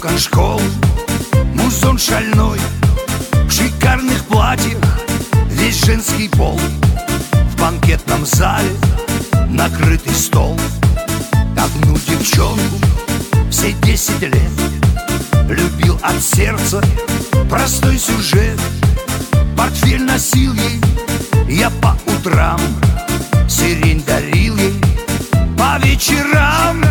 окон школы музон шальной, в шикарных платьях весь женский пол. В банкетном зале накрытый стол. Одну девчонку все 10 лет любил от сердца, простой сюжет. Портфель носил ей я по утрам, сирень дарил ей по вечерам.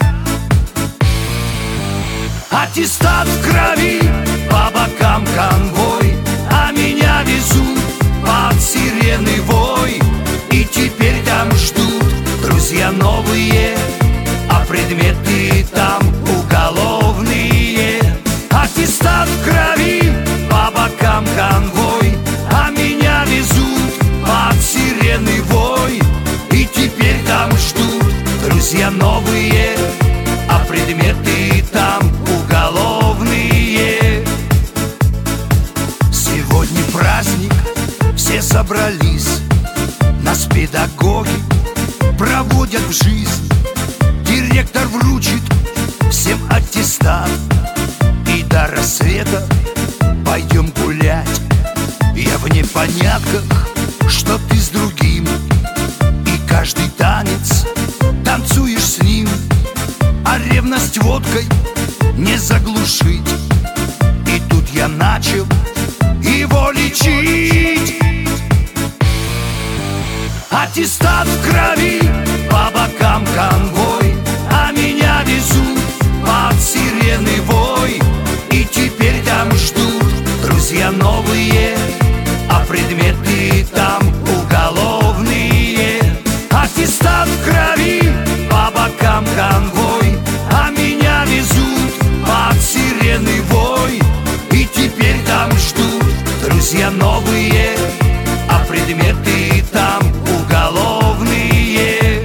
Аттестат в крови, по бокам конвой, а меня везут под сирены вой. И теперь там ждут друзья новые, а предметы там уголовные. Аттестат в крови, по бокам конвой, а меня везут под сирены вой. И теперь там ждут друзья новые, а предметы там уголовные. Сегодня праздник, все собрались, нас педагоги проводят в жизнь. Директор вручит всем аттестат, и до рассвета пойдем гулять. Я в непонятках, что ты с другим, и каждый танец танцуешь с ним. А ревность водкой не заглушить, и тут я начал его лечить. Аттестат в крови, по бокам конвой, а меня везут под сирены вой. И теперь там ждут друзья новые, а предметы там уголовные. Аттестат в крови, по бокам конвой, а меня везут под сирены вой. И теперь там ждут друзья новые, а предметы там уголовные.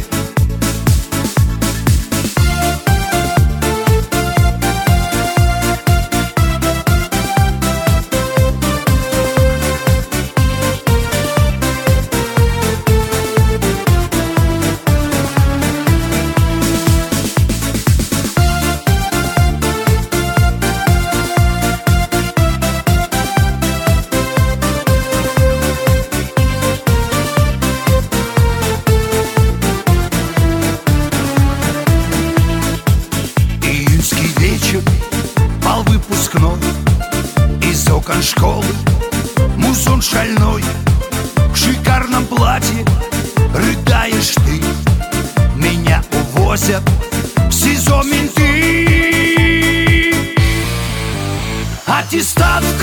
Бал выпускной, из окон школы музон шальной, в шикарном платье рыдаешь ты. Меня увозят в СИЗО менты. Аттестат в